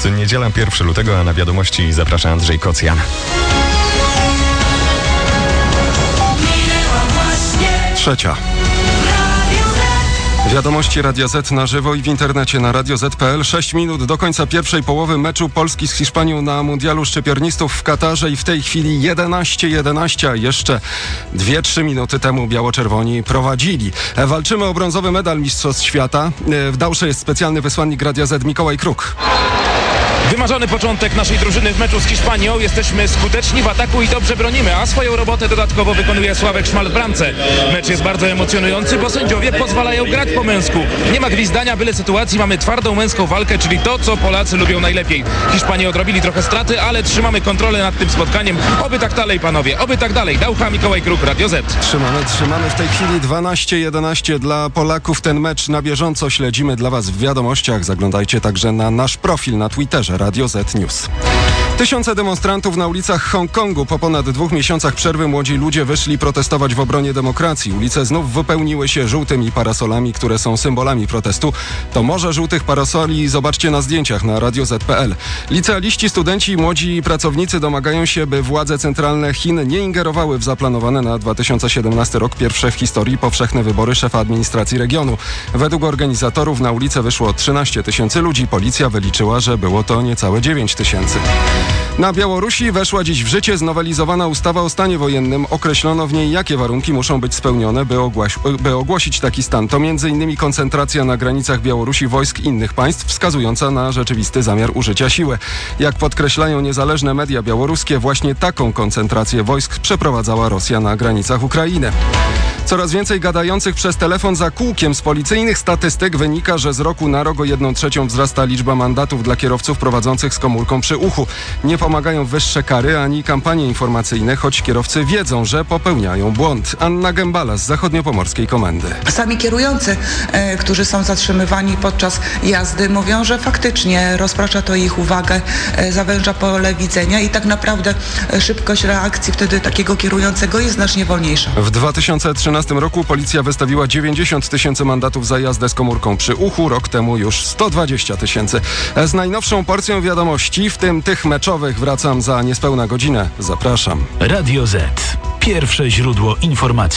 Jest niedziela 1 lutego, a na wiadomości zaprasza Andrzej Kocjan. Trzecia. Wiadomości Radia Z na żywo i w internecie na radioz.pl. 6 minut do końca pierwszej połowy meczu Polski z Hiszpanią na Mundialu Szczypiornistów w Katarze i w tej chwili 11-11, a jeszcze 2-3 minuty temu biało-czerwoni prowadzili. Walczymy o brązowy medal Mistrzostw Świata. W Dałsze jest specjalny wysłannik Radia Z Mikołaj Kruk. Wymarzony początek naszej drużyny w meczu z Hiszpanią. Jesteśmy skuteczni w ataku i dobrze bronimy, a swoją robotę dodatkowo wykonuje Sławek Szmal w bramce. Mecz jest bardzo emocjonujący, bo sędziowie pozwalają grać po męsku. Nie ma gwizdania, byle sytuacji, mamy twardą męską walkę, czyli to, co Polacy lubią najlepiej. Hiszpanie odrobili trochę straty, ale trzymamy kontrolę nad tym spotkaniem. Oby tak dalej, panowie, oby tak dalej. Dałcha, Mikołaj Kruk, Radio Z. Trzymamy w tej chwili 12-11 dla Polaków. Ten mecz na bieżąco śledzimy dla Was w wiadomościach. Zaglądajcie także na nasz profil na Twitterze Radio Z News. Tysiące demonstrantów na ulicach Hongkongu. Po ponad 2 miesiącach przerwy młodzi ludzie wyszli protestować w obronie demokracji. Ulice znów wypełniły się żółtymi parasolami, które są symbolami protestu. To morze żółtych parasoli zobaczcie na zdjęciach na radioz.pl. Licealiści, studenci i młodzi pracownicy domagają się, by władze centralne Chin nie ingerowały w zaplanowane na 2017 rok pierwsze w historii powszechne wybory szefa administracji regionu. Według organizatorów na ulicę wyszło 13 tysięcy ludzi. Policja wyliczyła, że było to niecałe 9 tysięcy. Na Białorusi weszła dziś w życie znowelizowana ustawa o stanie wojennym. Określono w niej, jakie warunki muszą być spełnione, by ogłosić taki stan. To m.in. koncentracja na granicach Białorusi wojsk innych państw, wskazująca na rzeczywisty zamiar użycia siły. Jak podkreślają niezależne media białoruskie, właśnie taką koncentrację wojsk przeprowadzała Rosja na granicach Ukrainy. Coraz więcej gadających przez telefon za kółkiem. Z policyjnych statystyk wynika, że z roku na rok o 1/3 wzrasta liczba mandatów dla kierowców prowadzących z komórką przy uchu. Nie pomagają wyższe kary ani kampanie informacyjne, choć kierowcy wiedzą, że popełniają błąd. Anna Gębala z Zachodniopomorskiej Komendy. Sami kierujący, którzy są zatrzymywani podczas jazdy, mówią, że faktycznie rozprasza to ich uwagę, zawęża pole widzenia i tak naprawdę szybkość reakcji wtedy takiego kierującego jest znacznie wolniejsza. W 2013 roku policja wystawiła 90 tysięcy mandatów za jazdę z komórką przy uchu, rok temu już 120 tysięcy. Z najnowszą porcją wiadomości, w tym tych meczowych, wracam za niespełna godzinę. Zapraszam. Radio Z. Pierwsze źródło informacji.